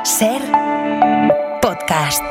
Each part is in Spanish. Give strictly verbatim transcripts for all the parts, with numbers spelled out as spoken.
Ser podcast.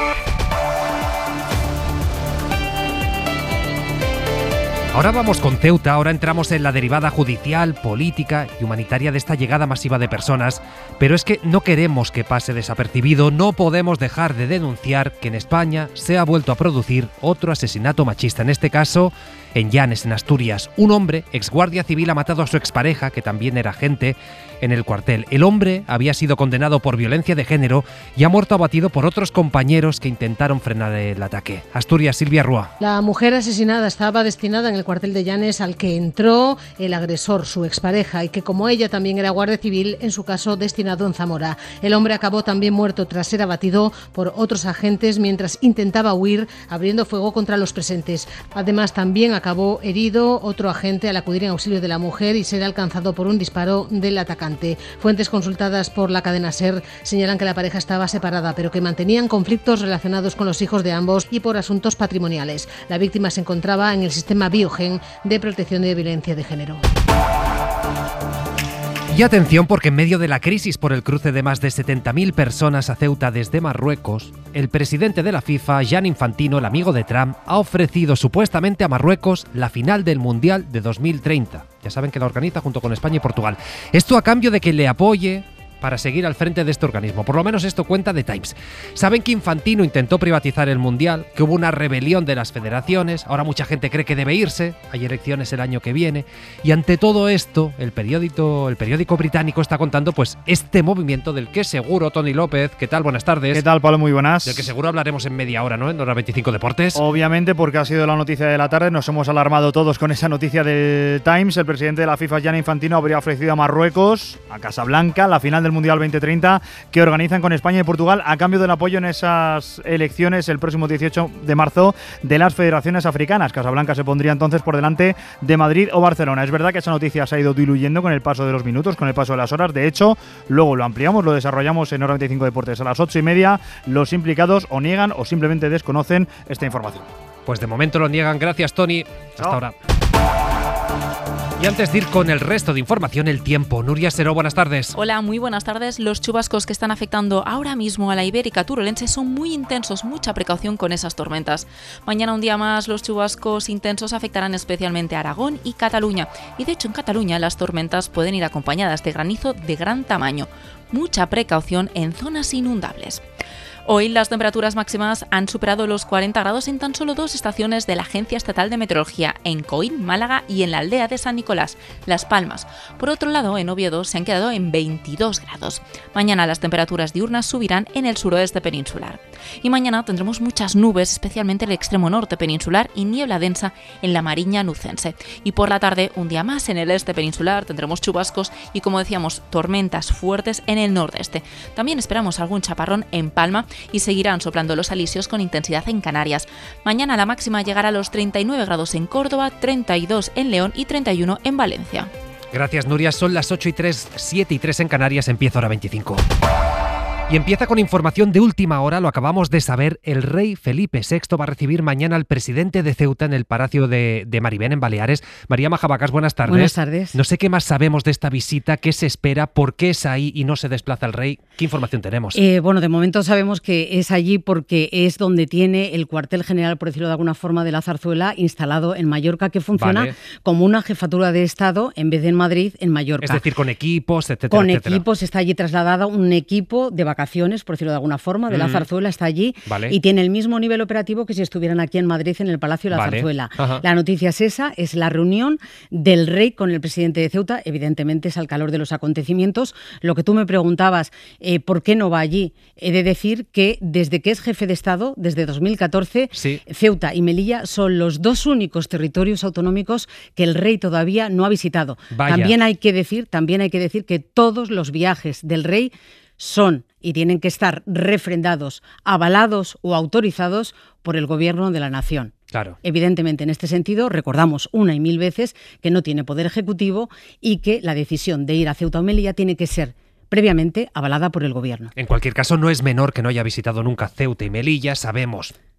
Ahora vamos con Ceuta, ahora entramos en la derivada judicial, política y humanitaria de esta llegada masiva de personas, pero es que no queremos que pase desapercibido, no podemos dejar de denunciar que en España se ha vuelto a producir otro asesinato machista, en este caso en Llanes, en Asturias. Un hombre, exguardia civil, ha matado a su expareja, que también era agente, en el cuartel. El hombre había sido condenado por violencia de género y ha muerto abatido por otros compañeros que intentaron frenar el ataque. Asturias, Silvia Rúa. La mujer asesinada estaba destinada en el cuartel de Llanes al que entró el agresor, su expareja, y que como ella también era guardia civil, en su caso destinado en Zamora. El hombre acabó también muerto tras ser abatido por otros agentes mientras intentaba huir, abriendo fuego contra los presentes. Además, también acabó herido otro agente al acudir en auxilio de la mujer y ser alcanzado por un disparo del atacante. Fuentes consultadas por la cadena SER señalan que la pareja estaba separada, pero que mantenían conflictos relacionados con los hijos de ambos y por asuntos patrimoniales. La víctima se encontraba en el sistema Biogen de protección de violencia de género. Y atención, porque en medio de la crisis por el cruce de más de setenta mil personas a Ceuta desde Marruecos, el presidente de la FIFA, Gianni Infantino, el amigo de Trump, ha ofrecido supuestamente a Marruecos la final del Mundial de dos mil treinta. Ya saben que la organiza junto con España y Portugal. Esto a cambio de que le apoye para seguir al frente de este organismo. Por lo menos esto cuenta The Times. Saben que Infantino intentó privatizar el Mundial, que hubo una rebelión de las federaciones, ahora mucha gente cree que debe irse, hay elecciones el año que viene, y ante todo esto, el periódico, el periódico británico está contando pues este movimiento del que seguro, Tony López, ¿qué tal? Buenas tardes. ¿Qué tal, Pablo? Muy buenas. Del que seguro hablaremos en media hora, ¿no? En Hora veinticinco Deportes. Obviamente, porque ha sido la noticia de la tarde, nos hemos alarmado todos con esa noticia de Times. El presidente de la FIFA, Gianni Infantino, habría ofrecido a Marruecos, a Casablanca, la final del Mundial veinte treinta que organizan con España y Portugal a cambio del apoyo en esas elecciones el próximo dieciocho de marzo de las federaciones africanas. Casablanca se pondría entonces por delante de Madrid o Barcelona. Es verdad que esa noticia se ha ido diluyendo con el paso de los minutos, con el paso de las horas. De hecho, luego lo ampliamos, lo desarrollamos en Hora veinticinco Deportes a las ocho y media. Los implicados o niegan o simplemente desconocen esta información. Pues de momento lo niegan. Gracias, Tony. Hasta Chao. ahora. Y antes de ir con el resto de información, el tiempo. Nuria Seró, buenas tardes. Hola, muy buenas tardes. Los chubascos que están afectando ahora mismo a la Ibérica turolense son muy intensos, mucha precaución con esas tormentas. Mañana un día más los chubascos intensos afectarán especialmente a Aragón y Cataluña. Y de hecho en Cataluña las tormentas pueden ir acompañadas de granizo de gran tamaño. Mucha precaución en zonas inundables. Hoy las temperaturas máximas han superado los cuarenta grados en tan solo dos estaciones de la Agencia Estatal de Meteorología, en Coín, Málaga y en la aldea de San Nicolás, Las Palmas. Por otro lado, en Oviedo se han quedado en veintidós grados. Mañana las temperaturas diurnas subirán en el suroeste peninsular. Y mañana tendremos muchas nubes, especialmente en el extremo norte peninsular, y niebla densa en la Mariña Nucense. Y por la tarde, un día más en el este peninsular, tendremos chubascos y, como decíamos, tormentas fuertes en el nordeste. También esperamos algún chaparrón en Palma y seguirán soplando los alisios con intensidad en Canarias. Mañana la máxima llegará a los treinta y nueve grados en Córdoba, treinta y dos en León y treinta y uno en Valencia. Gracias, Nuria. Son las ocho y tres, siete y tres en Canarias. Empieza Hora veinticinco. Y empieza con información de última hora, lo acabamos de saber, el rey Felipe sexto va a recibir mañana al presidente de Ceuta en el Palacio de, de Maribén, en Baleares. María Majabacas, buenas tardes. Buenas tardes. No sé qué más sabemos de esta visita, qué se espera, por qué es ahí y no se desplaza el rey. ¿Qué información tenemos? Eh, bueno, de momento sabemos que es allí porque es donde tiene el cuartel general, por decirlo de alguna forma, de la Zarzuela instalado en Mallorca, que funciona vale. como una jefatura de Estado en vez de en Madrid, en Mallorca. Es decir, con equipos, etcétera, Con etcétera. equipos, está allí trasladado un equipo de vacaciones, por decirlo de alguna forma, de mm. la Zarzuela, está allí vale. y tiene el mismo nivel operativo que si estuvieran aquí en Madrid, en el Palacio de la vale. Zarzuela. Ajá. La noticia es esa, es la reunión del rey con el presidente de Ceuta, evidentemente es al calor de los acontecimientos. Lo que tú me preguntabas, eh, ¿por qué no va allí? He de decir que desde que es jefe de Estado, desde dos mil catorce, sí. Ceuta y Melilla son los dos únicos territorios autonómicos que el rey todavía no ha visitado. Vaya. También hay que decir, también hay que decir que todos los viajes del rey son y tienen que estar refrendados, avalados o autorizados por el gobierno de la nación. Claro. Evidentemente, en este sentido, recordamos una y mil veces que no tiene poder ejecutivo y que la decisión de ir a Ceuta o Melilla tiene que ser previamente avalada por el gobierno. En cualquier caso, no es menor que no haya visitado nunca Ceuta y Melilla, sabemos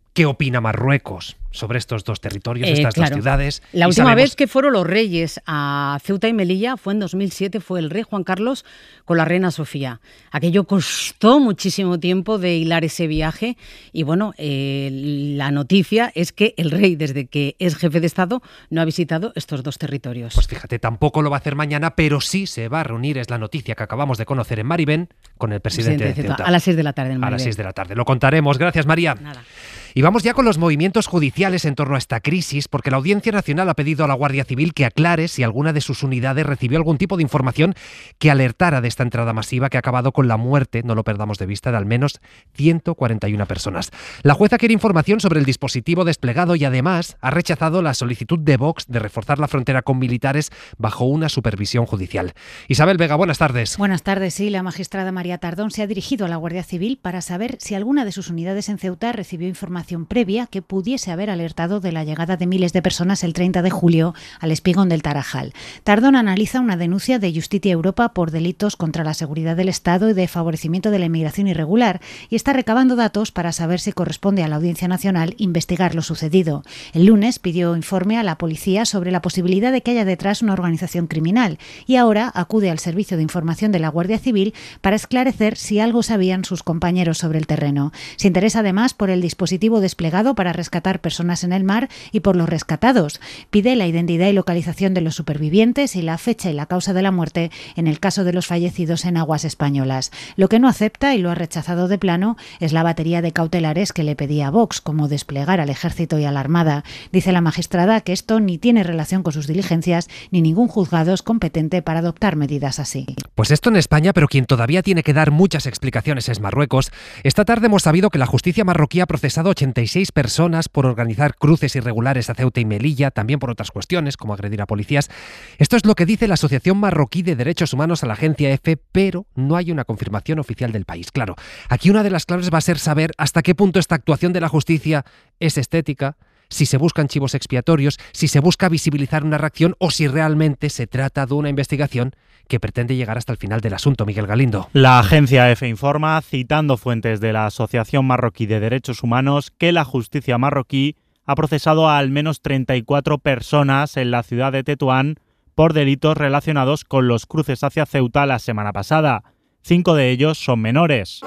¿Qué opina Marruecos sobre estos dos territorios, eh, estas claro. dos ciudades? La y última sabemos... vez que fueron los reyes a Ceuta y Melilla fue en dos mil siete, fue el rey Juan Carlos con la reina Sofía. Aquello costó muchísimo tiempo de hilar ese viaje y bueno, eh, la noticia es que el rey, desde que es jefe de Estado, no ha visitado estos dos territorios. Pues fíjate, tampoco lo va a hacer mañana, pero sí se va a reunir, es la noticia que acabamos de conocer en Maribén, con el presidente, presidente de Ceuta. A las seis de la tarde en Maribén. A las seis de la tarde. Lo contaremos. Gracias, María. Nada. Y vamos ya con los movimientos judiciales en torno a esta crisis, porque la Audiencia Nacional ha pedido a la Guardia Civil que aclare si alguna de sus unidades recibió algún tipo de información que alertara de esta entrada masiva que ha acabado con la muerte, no lo perdamos de vista, de al menos ciento cuarenta y una personas. La jueza quiere información sobre el dispositivo desplegado y además ha rechazado la solicitud de Vox de reforzar la frontera con militares bajo una supervisión judicial. Isabel Vega, buenas tardes. Buenas tardes, sí. La magistrada María Tardón se ha dirigido a la Guardia Civil para saber si alguna de sus unidades en Ceuta recibió información previa que pudiese haber alertado de la llegada de miles de personas el treinta de julio al espigón del Tarajal. Tardón analiza una denuncia de Justitia Europa por delitos contra la seguridad del Estado y de favorecimiento de la inmigración irregular y está recabando datos para saber si corresponde a la Audiencia Nacional investigar lo sucedido. El lunes pidió informe a la policía sobre la posibilidad de que haya detrás una organización criminal y ahora acude al Servicio de Información de la Guardia Civil para esclarecer si algo sabían sus compañeros sobre el terreno. Se interesa además por el dispositivo desplegado para rescatar personas en el mar y por los rescatados. Pide la identidad y localización de los supervivientes y la fecha y la causa de la muerte en el caso de los fallecidos en aguas españolas. Lo que no acepta y lo ha rechazado de plano es la batería de cautelares que le pedía a Vox, como desplegar al Ejército y a la Armada. Dice la magistrada que esto ni tiene relación con sus diligencias ni ningún juzgado es competente para adoptar medidas así. Pues esto en España, pero quien todavía tiene que dar muchas explicaciones es Marruecos. Esta tarde hemos sabido que la justicia marroquí ha procesado ochenta y seis personas por organizar cruces irregulares a Ceuta y Melilla, también por otras cuestiones, como agredir a policías. Esto es lo que dice la Asociación Marroquí de Derechos Humanos a la agencia EFE, pero no hay una confirmación oficial del país. Claro, aquí una de las claves va a ser saber hasta qué punto esta actuación de la justicia es estética, si se buscan chivos expiatorios, si se busca visibilizar una reacción o si realmente se trata de una investigación que pretende llegar hasta el final del asunto. Miguel Galindo. La agencia EFE informa, citando fuentes de la Asociación Marroquí de Derechos Humanos, que la justicia marroquí ha procesado a al menos treinta y cuatro personas en la ciudad de Tetuán por delitos relacionados con los cruces hacia Ceuta la semana pasada. Cinco de ellos son menores.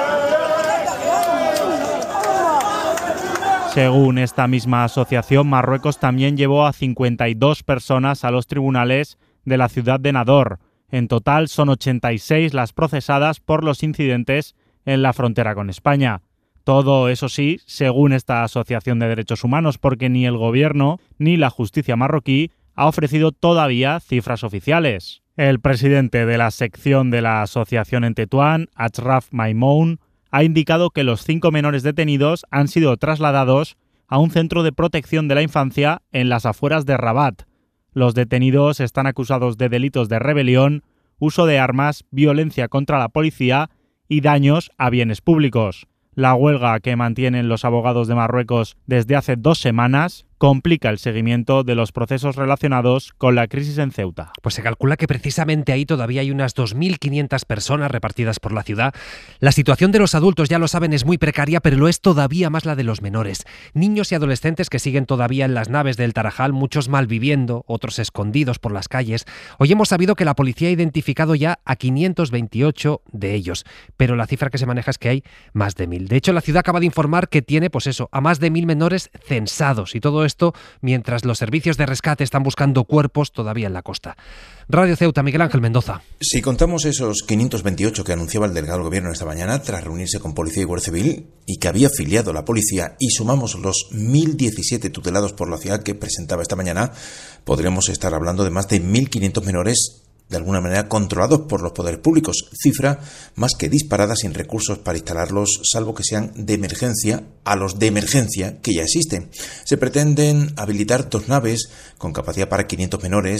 Según esta misma asociación, Marruecos también llevó a cincuenta y dos personas a los tribunales de la ciudad de Nador. En total son ochenta y seis las procesadas por los incidentes en la frontera con España. Todo, eso sí, según esta asociación de derechos humanos, porque ni el gobierno ni la justicia marroquí ha ofrecido todavía cifras oficiales. El presidente de la sección de la asociación en Tetuán, Achraf Maimoun, ha indicado que los cinco menores detenidos han sido trasladados a un centro de protección de la infancia en las afueras de Rabat. Los detenidos están acusados de delitos de rebelión, uso de armas, violencia contra la policía y daños a bienes públicos. La huelga que mantienen los abogados de Marruecos desde hace dos semanas complica el seguimiento de los procesos relacionados con la crisis en Ceuta. Pues se calcula que precisamente ahí todavía hay unas dos mil quinientas personas repartidas por la ciudad. La situación de los adultos, ya lo saben, es muy precaria, pero lo es todavía más la de los menores. Niños y adolescentes que siguen todavía en las naves del Tarajal, muchos malviviendo, otros escondidos por las calles. Hoy hemos sabido que la policía ha identificado ya a quinientos veintiocho de ellos, pero la cifra que se maneja es que hay más de mil. De hecho, la ciudad acaba de informar que tiene, pues eso, a más de mil menores censados, y todo esto mientras los servicios de rescate están buscando cuerpos todavía en la costa. Radio Ceuta, Miguel Ángel Mendoza. Si contamos esos quinientos veintiocho que anunciaba el delegado del Gobierno esta mañana tras reunirse con Policía y Guardia Civil y que había afiliado la policía, y sumamos los mil diecisiete tutelados por la ciudad que presentaba esta mañana, podríamos estar hablando de más de mil quinientos menores de alguna manera controlados por los poderes públicos, cifra más que disparada, sin recursos para instalarlos, salvo que sean de emergencia, a los de emergencia que ya existen. Se pretenden habilitar dos naves con capacidad para quinientos menores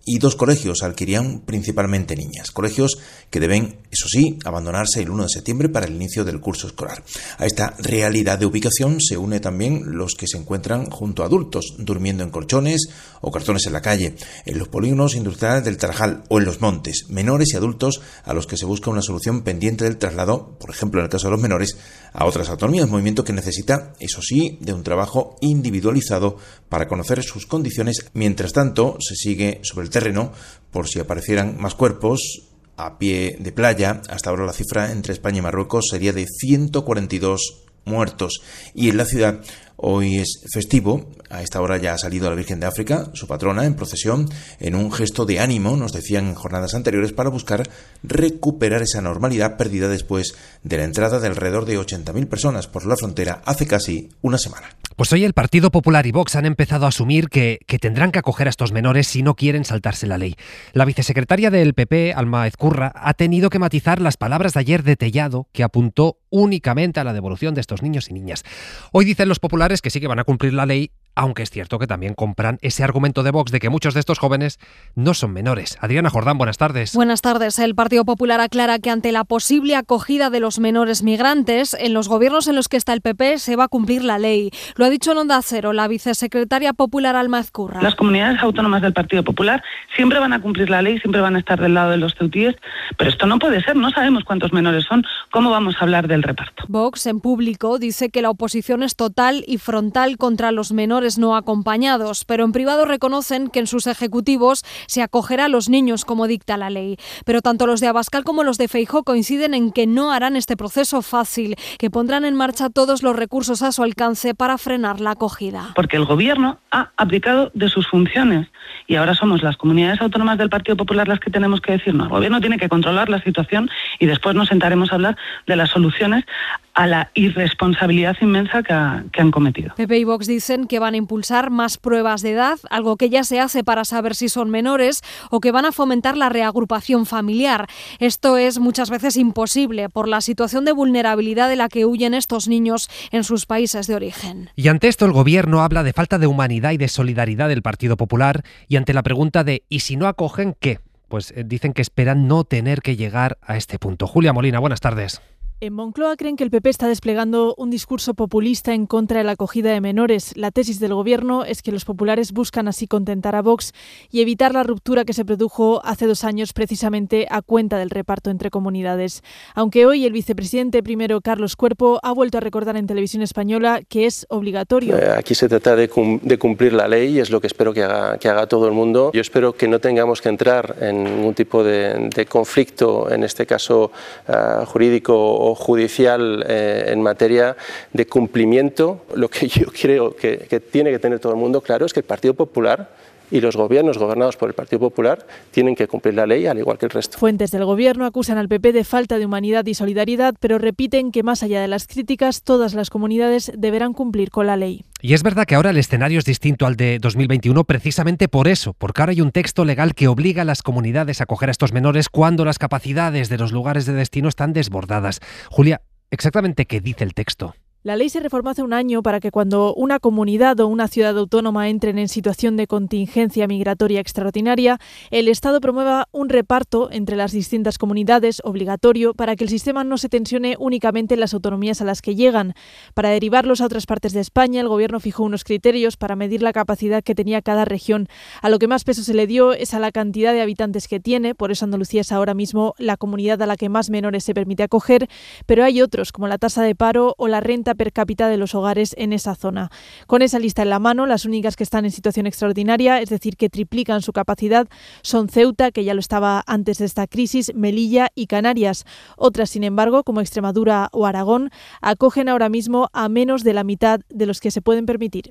y dos colegios al que irían principalmente niñas. Colegios que deben, eso sí, abandonarse el uno de septiembre para el inicio del curso escolar. A esta realidad de ubicación se une también los que se encuentran junto a adultos, durmiendo en colchones o cartones en la calle, en los polígonos industriales del Tarajal o en los montes, menores y adultos a los que se busca una solución pendiente del traslado, por ejemplo en el caso de los menores, a otras autonomías, movimiento que necesita, eso sí, de un trabajo individualizado para conocer sus condiciones. Mientras tanto, se sigue sobre el terreno por si aparecieran más cuerpos a pie de playa. Hasta ahora la cifra entre España y Marruecos sería de ciento cuarenta y dos muertos. Y en la ciudad hoy es festivo. A esta hora ya ha salido la Virgen de África, su patrona, en procesión, en un gesto de ánimo, nos decían en jornadas anteriores, para buscar recuperar esa normalidad perdida después de la entrada de alrededor de ochenta mil personas por la frontera hace casi una semana. Pues hoy el Partido Popular y Vox han empezado a asumir que, que tendrán que acoger a estos menores si no quieren saltarse la ley. La vicesecretaria del P P, Alma Ezcurra, ha tenido que matizar las palabras de ayer de Tellado, que apuntó únicamente a la devolución de estos niños y niñas. Hoy dicen los populares que sí que van a cumplir la ley, aunque es cierto que también compran ese argumento de Vox de que muchos de estos jóvenes no son menores. Adriana Jordán, buenas tardes. Buenas tardes. El Partido Popular aclara que ante la posible acogida de los menores migrantes, en los gobiernos en los que está el P P se va a cumplir la ley. Lo ha dicho en Onda Cero la vicesecretaria popular Alma Ezcurra. Las comunidades autónomas del Partido Popular siempre van a cumplir la ley, siempre van a estar del lado de los ceutíes, pero esto no puede ser, no sabemos cuántos menores son, ¿cómo vamos a hablar del reparto? Vox, en público, dice que la oposición es total y frontal contra los menores no acompañados, pero en privado reconocen que en sus ejecutivos se acogerá a los niños como dicta la ley. Pero tanto los de Abascal como los de Feijóo coinciden en que no harán este proceso fácil, que pondrán en marcha todos los recursos a su alcance para frenar la acogida. Porque el gobierno ha abdicado de sus funciones y ahora somos las comunidades autónomas del Partido Popular las que tenemos que decir, no, el gobierno tiene que controlar la situación y después nos sentaremos a hablar de las soluciones a la irresponsabilidad inmensa que, ha, que han cometido. P P y Vox dicen que van a impulsar más pruebas de edad, algo que ya se hace para saber si son menores, o que van a fomentar la reagrupación familiar. Esto es muchas veces imposible por la situación de vulnerabilidad de la que huyen estos niños en sus países de origen. Y ante esto el gobierno habla de falta de humanidad y de solidaridad del Partido Popular, y ante la pregunta de ¿y si no acogen qué? Pues eh, dicen que esperan no tener que llegar a este punto. Julia Molina, buenas tardes. En Moncloa creen que el P P está desplegando un discurso populista en contra de la acogida de menores. La tesis del gobierno es que los populares buscan así contentar a Vox y evitar la ruptura que se produjo hace dos años precisamente a cuenta del reparto entre comunidades. Aunque hoy el vicepresidente primero, Carlos Cuerpo, ha vuelto a recordar en Televisión Española que es obligatorio. Aquí se trata de, cum- de cumplir la ley y es lo que espero que haga, que haga todo el mundo. Yo espero que no tengamos que entrar en ningún tipo de, de conflicto, en este caso uh, jurídico o judicial eh, en materia de cumplimiento. Lo que yo creo que, que tiene que tener todo el mundo claro es que el Partido Popular y los gobiernos gobernados por el Partido Popular tienen que cumplir la ley al igual que el resto. Fuentes del gobierno acusan al P P de falta de humanidad y solidaridad, pero repiten que más allá de las críticas, todas las comunidades deberán cumplir con la ley. Y es verdad que ahora el escenario es distinto al de dos mil veintiuno precisamente por eso, porque ahora hay un texto legal que obliga a las comunidades a acoger a estos menores cuando las capacidades de los lugares de destino están desbordadas. Julia, ¿exactamente qué dice el texto? La ley se reformó hace un año para que cuando una comunidad o una ciudad autónoma entren en situación de contingencia migratoria extraordinaria, el Estado promueva un reparto entre las distintas comunidades obligatorio para que el sistema no se tensione únicamente en las autonomías a las que llegan. Para derivarlos a otras partes de España, el Gobierno fijó unos criterios para medir la capacidad que tenía cada región. A lo que más peso se le dio es a la cantidad de habitantes que tiene, por eso Andalucía es ahora mismo la comunidad a la que más menores se permite acoger, pero hay otros como la tasa de paro o la renta per cápita de los hogares en esa zona. Con esa lista en la mano, las únicas que están en situación extraordinaria, es decir, que triplican su capacidad, son Ceuta, que ya lo estaba antes de esta crisis, Melilla y Canarias. Otras, sin embargo, como Extremadura o Aragón, acogen ahora mismo a menos de la mitad de los que se pueden permitir.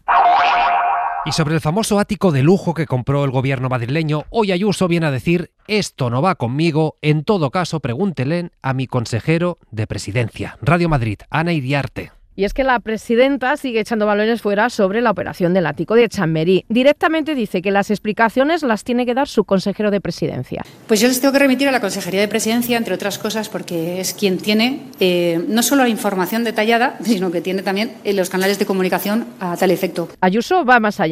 Y sobre el famoso ático de lujo que compró el gobierno madrileño, hoy Ayuso viene a decir: esto no va conmigo, en todo caso pregúntele a mi consejero de presidencia. Radio Madrid, Ana Iriarte. Y es que la presidenta sigue echando balones fuera sobre la operación del ático de Chamberí. Directamente dice que las explicaciones las tiene que dar su consejero de presidencia. Pues yo les tengo que remitir a la Consejería de Presidencia, entre otras cosas, porque es quien tiene eh, no solo la información detallada, sino que tiene también los canales de comunicación a tal efecto. Ayuso va más allá.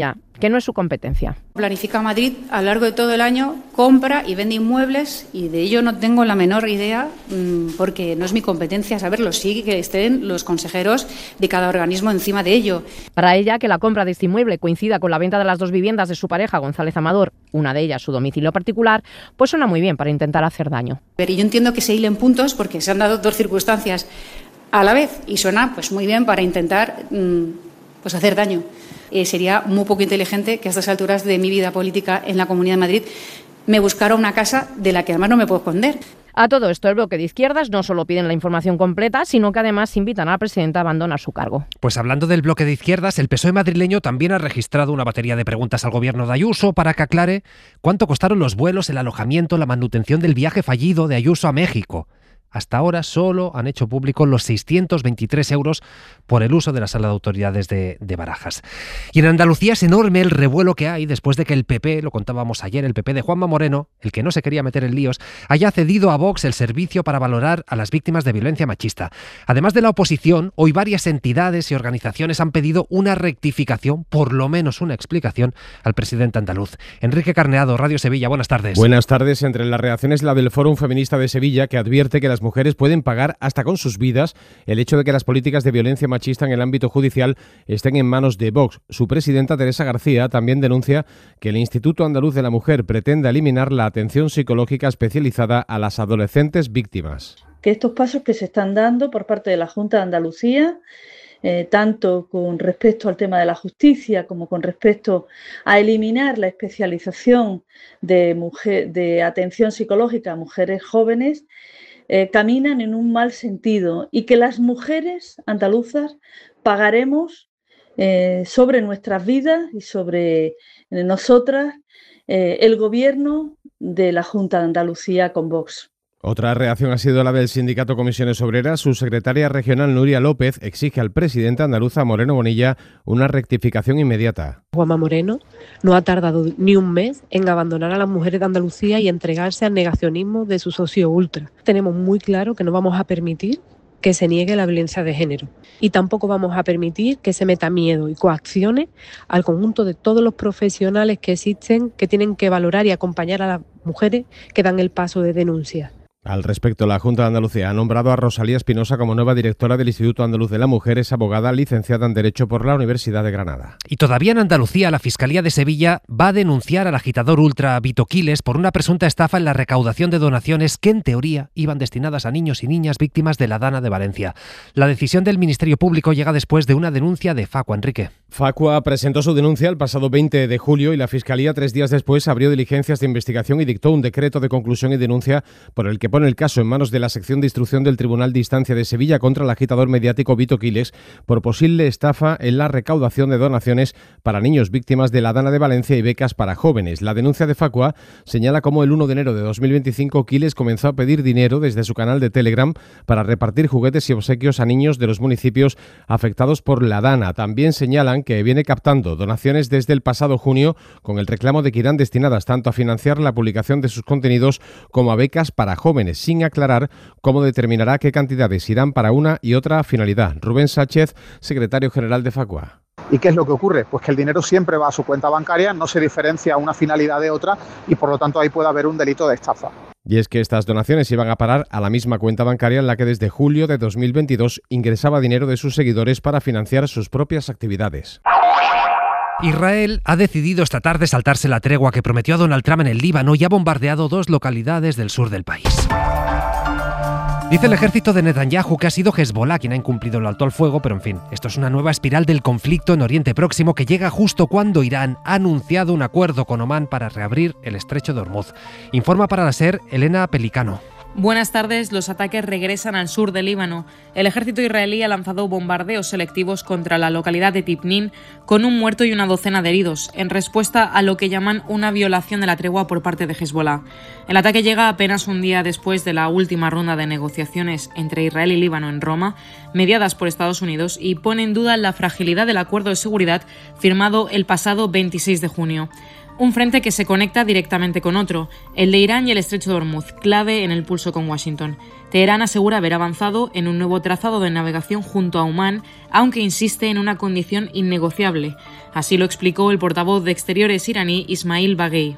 que no es su competencia. Planifica Madrid a lo largo de todo el año, compra y vende inmuebles y de ello no tengo la menor idea porque no es mi competencia saberlo, sí que estén los consejeros de cada organismo encima de ello. Para ella, que la compra de este inmueble coincida con la venta de las dos viviendas de su pareja González Amador, una de ellas su domicilio particular, pues suena muy bien para intentar hacer daño. Pero yo entiendo que se hilen puntos porque se han dado dos circunstancias a la vez y suena pues muy bien para intentar pues hacer daño. Eh, sería muy poco inteligente que a estas alturas de mi vida política en la Comunidad de Madrid me buscara una casa de la que además no me puedo esconder. A todo esto, el bloque de izquierdas no solo piden la información completa, sino que además invitan a la presidenta a abandonar su cargo. Pues hablando del bloque de izquierdas, el P S O E madrileño también ha registrado una batería de preguntas al gobierno de Ayuso para que aclare cuánto costaron los vuelos, el alojamiento, la manutención del viaje fallido de Ayuso a México. Hasta ahora solo han hecho público los seiscientos veintitrés euros por el uso de la sala de autoridades de, de Barajas. Y en Andalucía es enorme el revuelo que hay después de que el P P, lo contábamos ayer, el P P de Juanma Moreno, el que no se quería meter en líos, haya cedido a Vox el servicio para valorar a las víctimas de violencia machista. Además de la oposición, hoy varias entidades y organizaciones han pedido una rectificación, por lo menos una explicación, al presidente andaluz. Enrique Carneado, Radio Sevilla, buenas tardes. Buenas tardes. Entre las reacciones, la del Fórum Feminista de Sevilla, que advierte que las mujeres pueden pagar hasta con sus vidas el hecho de que las políticas de violencia machista en el ámbito judicial estén en manos de Vox. Su presidenta, Teresa García, también denuncia que el Instituto Andaluz de la Mujer pretende eliminar la atención psicológica especializada a las adolescentes víctimas. Que estos pasos que se están dando por parte de la Junta de Andalucía, eh, tanto con respecto al tema de la justicia como con respecto a eliminar la especialización de, mujer, de atención psicológica a mujeres jóvenes, Eh, caminan en un mal sentido y que las mujeres andaluzas pagaremos eh, sobre nuestras vidas y sobre eh, nosotras eh, el gobierno de la Junta de Andalucía con Vox. Otra reacción ha sido la del sindicato Comisiones Obreras. Su secretaria regional, Nuria López, exige al presidente andaluza, Moreno Bonilla, una rectificación inmediata. Juanma Moreno no ha tardado ni un mes en abandonar a las mujeres de Andalucía y entregarse al negacionismo de su socio ultra. Tenemos muy claro que no vamos a permitir que se niegue la violencia de género y tampoco vamos a permitir que se meta miedo y coacciones al conjunto de todos los profesionales que existen, que tienen que valorar y acompañar a las mujeres que dan el paso de denuncia. Al respecto, la Junta de Andalucía ha nombrado a Rosalía Espinosa como nueva directora del Instituto Andaluz de la Mujer. Es abogada licenciada en Derecho por la Universidad de Granada. Y todavía en Andalucía, la Fiscalía de Sevilla va a denunciar al agitador ultra Vito Quiles por una presunta estafa en la recaudación de donaciones que, en teoría, iban destinadas a niños y niñas víctimas de la Dana de Valencia. La decisión del Ministerio Público llega después de una denuncia de Facua. Enrique. Facua presentó su denuncia el pasado veinte de julio y la Fiscalía, tres días después, abrió diligencias de investigación y dictó un decreto de conclusión y denuncia por el que pone el caso en manos de la sección de instrucción del Tribunal de Instancia de Sevilla contra el agitador mediático Vito Quiles por posible estafa en la recaudación de donaciones para niños víctimas de la Dana de Valencia y becas para jóvenes. La denuncia de Facua señala cómo el uno de enero de dos mil veinticinco Quiles comenzó a pedir dinero desde su canal de Telegram para repartir juguetes y obsequios a niños de los municipios afectados por la Dana. También señalan que viene captando donaciones desde el pasado junio con el reclamo de que irán destinadas tanto a financiar la publicación de sus contenidos como a becas para jóvenes, sin aclarar cómo determinará qué cantidades irán para una y otra finalidad. Rubén Sánchez, secretario general de Facua. ¿Y qué es lo que ocurre? Pues que el dinero siempre va a su cuenta bancaria, no se diferencia una finalidad de otra y por lo tanto ahí puede haber un delito de estafa. Y es que estas donaciones iban a parar a la misma cuenta bancaria en la que desde julio de dos mil veintidós ingresaba dinero de sus seguidores para financiar sus propias actividades. Israel ha decidido esta tarde saltarse la tregua que prometió a Donald Trump en el Líbano y ha bombardeado dos localidades del sur del país. Dice el ejército de Netanyahu que ha sido Hezbollah quien ha incumplido el alto al fuego, pero en fin, esto es una nueva espiral del conflicto en Oriente Próximo que llega justo cuando Irán ha anunciado un acuerdo con Omán para reabrir el estrecho de Hormuz. Informa para la SER Elena Pelicano. Buenas tardes. Los ataques regresan al sur del Líbano. El ejército israelí ha lanzado bombardeos selectivos contra la localidad de Tipnin, con un muerto y una docena de heridos, en respuesta a lo que llaman una violación de la tregua por parte de Hezbollah. El ataque llega apenas un día después de la última ronda de negociaciones entre Israel y Líbano en Roma, mediadas por Estados Unidos, y pone en duda la fragilidad del acuerdo de seguridad firmado el pasado veintiséis de junio. Un frente que se conecta directamente con otro, el de Irán y el estrecho de Hormuz, clave en el pulso con Washington. Teherán asegura haber avanzado en un nuevo trazado de navegación junto a Omán, aunque insiste en una condición innegociable. Así lo explicó el portavoz de Exteriores iraní Ismail Baghei.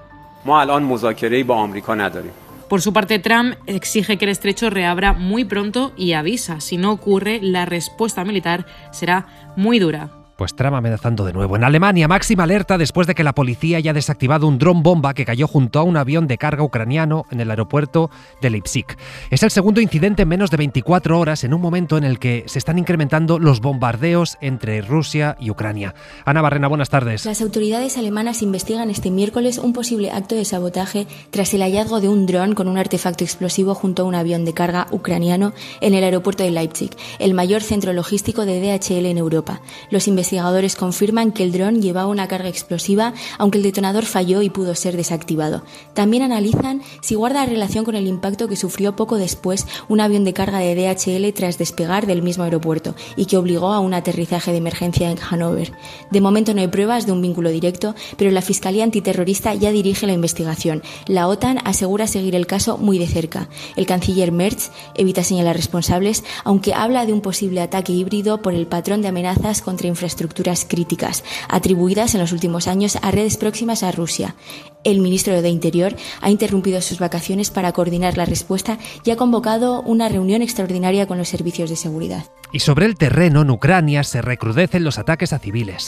Por su parte, Trump exige que el estrecho reabra muy pronto y avisa, si no ocurre, la respuesta militar será muy dura. Pues Trump amenazando de nuevo. En Alemania, máxima alerta después de que la policía haya desactivado un dron bomba que cayó junto a un avión de carga ucraniano en el aeropuerto de Leipzig. Es el segundo incidente en menos de veinticuatro horas, en un momento en el que se están incrementando los bombardeos entre Rusia y Ucrania. Ana Barrena, buenas tardes. Las autoridades alemanas investigan este miércoles un posible acto de sabotaje tras el hallazgo de un dron con un artefacto explosivo junto a un avión de carga ucraniano en el aeropuerto de Leipzig, el mayor centro logístico de D H L en Europa. Los investigadores Investigadores confirman que el dron llevaba una carga explosiva, aunque el detonador falló y pudo ser desactivado. También analizan si guarda relación con el impacto que sufrió poco después un avión de carga de D H L tras despegar del mismo aeropuerto y que obligó a un aterrizaje de emergencia en Hannover. De momento no hay pruebas de un vínculo directo, pero la Fiscalía Antiterrorista ya dirige la investigación. La OTAN asegura seguir el caso muy de cerca. El canciller Merz evita señalar responsables, aunque habla de un posible ataque híbrido por el patrón de amenazas contra infraestructuras estructuras críticas, atribuidas en los últimos años a redes próximas a Rusia. El ministro de Interior ha interrumpido sus vacaciones para coordinar la respuesta y ha convocado una reunión extraordinaria con los servicios de seguridad. Y sobre el terreno, en Ucrania se recrudecen los ataques a civiles.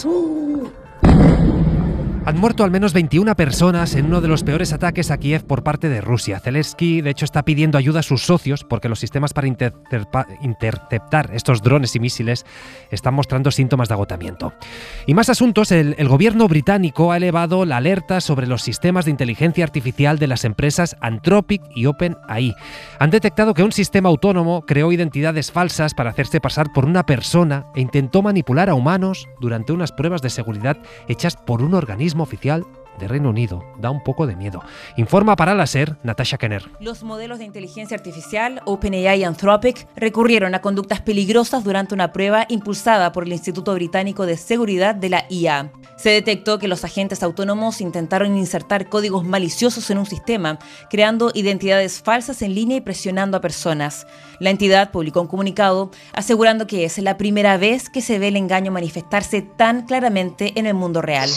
Han muerto al menos veintiuna personas en uno de los peores ataques a Kiev por parte de Rusia. Zelensky, de hecho, está pidiendo ayuda a sus socios porque los sistemas para interceptar estos drones y misiles están mostrando síntomas de agotamiento. Y más asuntos, el, el gobierno británico ha elevado la alerta sobre los sistemas de inteligencia artificial de las empresas Anthropic y OpenAI. Han detectado que un sistema autónomo creó identidades falsas para hacerse pasar por una persona e intentó manipular a humanos durante unas pruebas de seguridad hechas por un organismo oficial de Reino Unido. Da un poco de miedo. Informa para la SER, Natasha Kenner. Los modelos de inteligencia artificial, OpenAI y Anthropic, recurrieron a conductas peligrosas durante una prueba impulsada por el Instituto Británico de Seguridad de la I A. Se detectó que los agentes autónomos intentaron insertar códigos maliciosos en un sistema, creando identidades falsas en línea y presionando a personas. La entidad publicó un comunicado asegurando que es la primera vez que se ve el engaño manifestarse tan claramente en el mundo real.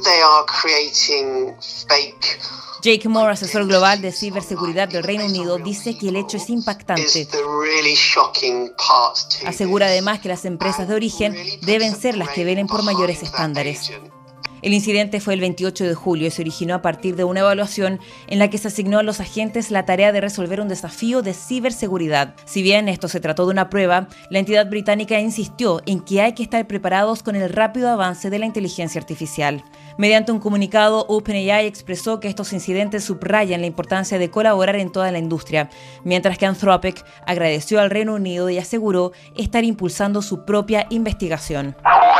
Jake Moore, asesor global de ciberseguridad del Reino Unido, dice que el hecho es impactante. Asegura además que las empresas de origen deben ser las que velen por mayores estándares. El incidente fue el veintiocho de julio y se originó a partir de una evaluación en la que se asignó a los agentes la tarea de resolver un desafío de ciberseguridad. Si bien esto se trató de una prueba, la entidad británica insistió en que hay que estar preparados con el rápido avance de la inteligencia artificial. Mediante un comunicado, OpenAI expresó que estos incidentes subrayan la importancia de colaborar en toda la industria, mientras que Anthropic agradeció al Reino Unido y aseguró estar impulsando su propia investigación.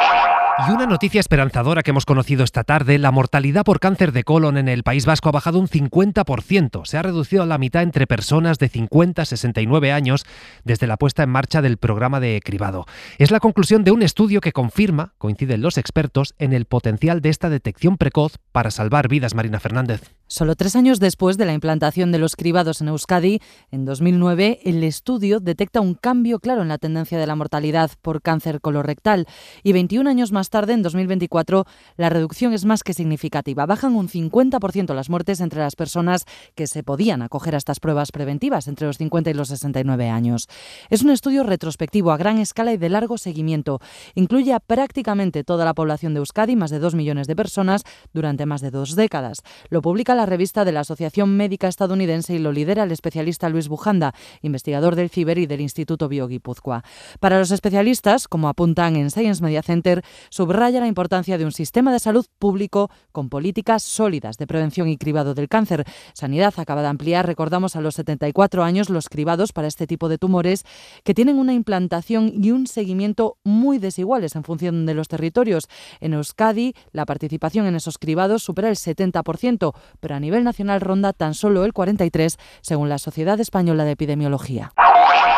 Y una noticia esperanzadora que hemos conocido esta tarde: la mortalidad por cáncer de colon en el País Vasco ha bajado un cincuenta por ciento. Se ha reducido a la mitad entre personas de cincuenta a sesenta y nueve años desde la puesta en marcha del programa de cribado. Es la conclusión de un estudio que confirma, coinciden los expertos, en el potencial de esta detección precoz para salvar vidas. Marina Fernández. Solo tres años después de la implantación de los cribados en Euskadi, en dos mil nueve, el estudio detecta un cambio claro en la tendencia de la mortalidad por cáncer colorectal. Y veintiún años más tarde, en dos mil veinticuatro, la reducción es más que significativa. Bajan un cincuenta por ciento las muertes entre las personas que se podían acoger a estas pruebas preventivas entre los cincuenta y los sesenta y nueve años. Es un estudio retrospectivo a gran escala y de largo seguimiento. Incluye a prácticamente toda la población de Euskadi, más de dos millones de personas, durante más de dos décadas. Lo publica la revista de la Asociación Médica Estadounidense y lo lidera el especialista Luis Bujanda, investigador del CIBER y del Instituto BioGipuzkoa. Para los especialistas, como apuntan en Science Media Center, subraya la importancia de un sistema de salud público con políticas sólidas de prevención y cribado del cáncer. Sanidad acaba de ampliar, recordamos, a los setenta y cuatro años los cribados para este tipo de tumores, que tienen una implantación y un seguimiento muy desiguales en función de los territorios. En Euskadi, la participación en esos cribados supera el setenta por ciento, pero a nivel nacional ronda tan solo el cuarenta y tres por ciento, según la Sociedad Española de Epidemiología.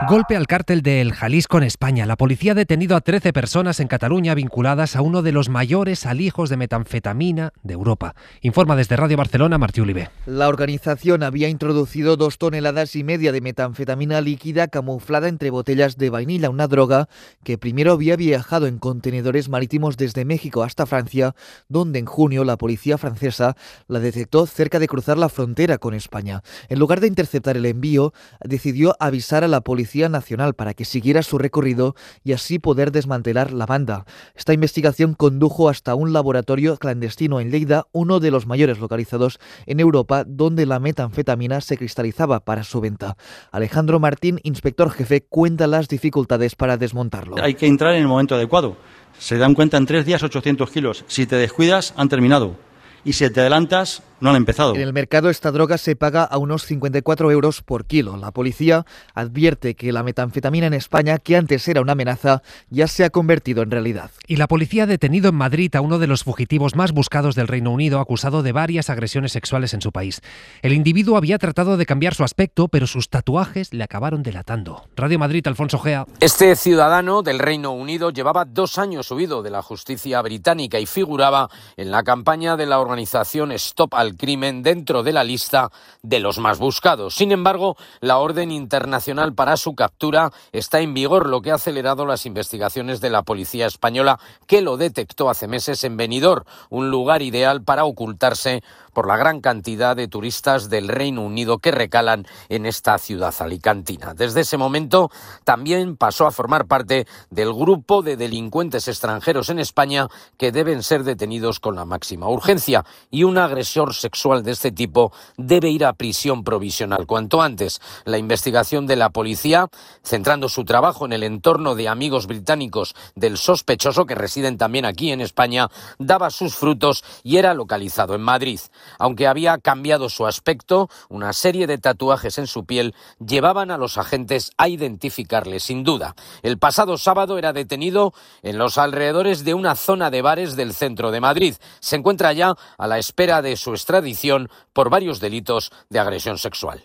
Golpe al cártel del Jalisco en España. La policía ha detenido a trece personas en Cataluña vinculadas a uno de los mayores alijos de metanfetamina de Europa. Informa desde Radio Barcelona Martí Olivé. La organización había introducido dos toneladas y media de metanfetamina líquida camuflada entre botellas de vainilla, una droga que primero había viajado en contenedores marítimos desde México hasta Francia, donde en junio la policía francesa la detectó cerca de cruzar la frontera con España. En lugar de interceptar el envío, decidió avisar a la Policía Nacional para que siguiera su recorrido y así poder desmantelar la banda. Esta investigación condujo hasta un laboratorio clandestino en Lleida, uno de los mayores localizados en Europa, donde la metanfetamina se cristalizaba para su venta. Alejandro Martín, inspector jefe, cuenta las dificultades para desmontarlo. Hay que entrar en el momento adecuado. Se dan cuenta en tres días ochocientos kilos. Si te descuidas, han terminado. Y si te adelantas, no han empezado. En el mercado esta droga se paga a unos cincuenta y cuatro euros por kilo. La policía advierte que la metanfetamina en España, que antes era una amenaza, ya se ha convertido en realidad. Y la policía ha detenido en Madrid a uno de los fugitivos más buscados del Reino Unido, acusado de varias agresiones sexuales en su país. El individuo había tratado de cambiar su aspecto, pero sus tatuajes le acabaron delatando. Radio Madrid, Alfonso Gea. Este ciudadano del Reino Unido llevaba dos años huido de la justicia británica y figuraba en la campaña de la organización Stop al Crimen dentro de la lista de los más buscados. Sin embargo, la orden internacional para su captura está en vigor, lo que ha acelerado las investigaciones de la policía española, que lo detectó hace meses en Benidorm, un lugar ideal para ocultarse por la gran cantidad de turistas del Reino Unido que recalan en esta ciudad alicantina. Desde ese momento también pasó a formar parte del grupo de delincuentes extranjeros en España que deben ser detenidos con la máxima urgencia, y un agresor sexual de este tipo debe ir a prisión provisional cuanto antes. La investigación de la policía, centrando su trabajo en el entorno de amigos británicos del sospechoso, que residen también aquí en España, daba sus frutos y era localizado en Madrid. Aunque había cambiado su aspecto, una serie de tatuajes en su piel llevaban a los agentes a identificarle sin duda. El pasado sábado era detenido en los alrededores de una zona de bares del centro de Madrid. Se encuentra ya a la espera de su extradición por varios delitos de agresión sexual.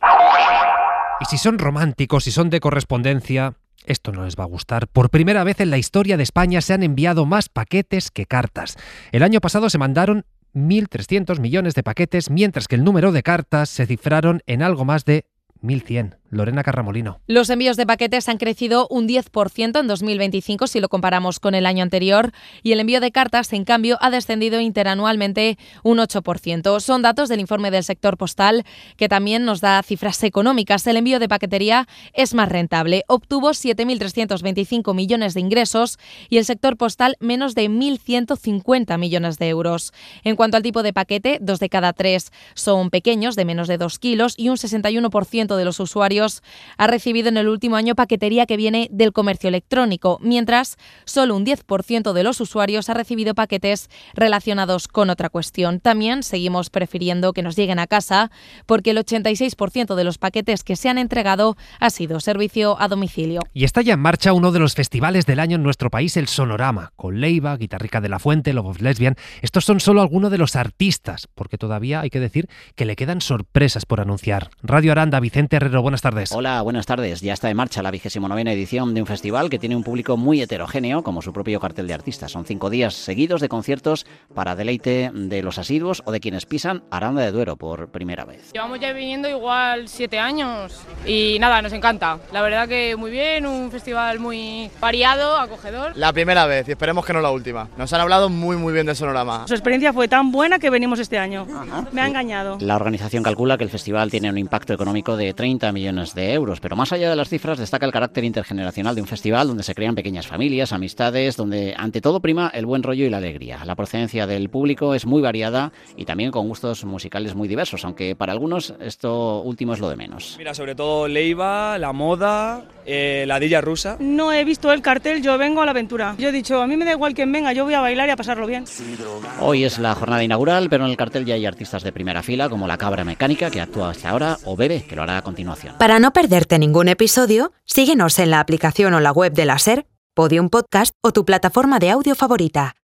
Y si son románticos, si son de correspondencia, esto no les va a gustar. Por primera vez en la historia de España se han enviado más paquetes que cartas. El año pasado se mandaron mil trescientos millones de paquetes, mientras que el número de cartas se cifraron en algo más de mil cien. Lorena Carramolino. Los envíos de paquetes han crecido un diez por ciento en dos mil veinticinco si lo comparamos con el año anterior, y el envío de cartas, en cambio, ha descendido interanualmente un ocho por ciento. Son datos del informe del sector postal, que también nos da cifras económicas. El envío de paquetería es más rentable. Obtuvo siete mil trescientos veinticinco millones de ingresos y el sector postal menos de mil ciento cincuenta millones de euros. En cuanto al tipo de paquete, dos de cada tres son pequeños, de menos de dos kilos, y un sesenta y uno por ciento de los usuarios ha recibido en el último año paquetería que viene del comercio electrónico, mientras solo un diez por ciento de los usuarios ha recibido paquetes relacionados con otra cuestión. También seguimos prefiriendo que nos lleguen a casa, porque el ochenta y seis por ciento de los paquetes que se han entregado ha sido servicio a domicilio. Y está ya en marcha uno de los festivales del año en nuestro país, el Sonorama, con Leiva, Guitarrica de la Fuente, Love of Lesbian. Estos son solo algunos de los artistas, porque todavía hay que decir que le quedan sorpresas por anunciar. Radio Aranda, Vicente Herrero, buenas tardes. Hola, buenas tardes. Ya está en marcha la vigésima novena edición de un festival que tiene un público muy heterogéneo, como su propio cartel de artistas. Son cinco días seguidos de conciertos para deleite de los asiduos o de quienes pisan Aranda de Duero por primera vez. Llevamos ya viniendo igual siete años y nada, nos encanta. La verdad que muy bien, un festival muy variado, acogedor. La primera vez y esperemos que no la última. Nos han hablado muy muy bien de Sonorama. Su experiencia fue tan buena que venimos este año. Ajá. Me ha engañado. La organización calcula que el festival tiene un impacto económico de treinta millones de euros, pero más allá de las cifras destaca el carácter intergeneracional de un festival donde se crean pequeñas familias, amistades, donde ante todo prima el buen rollo y la alegría. La procedencia del público es muy variada y también con gustos musicales muy diversos, aunque para algunos esto último es lo de menos. Mira, sobre todo Leiva, la moda, eh, la dilla rusa. No he visto el cartel, yo vengo a la aventura. Yo he dicho, a mí me da igual quien venga, yo voy a bailar y a pasarlo bien. Hoy es la jornada inaugural, pero en el cartel ya hay artistas de primera fila como La Cabra Mecánica, que actúa hasta ahora, o Bebe, que lo hará a continuación. Para no perderte ningún episodio, síguenos en la aplicación o la web de la SER, Podium Podcast o tu plataforma de audio favorita.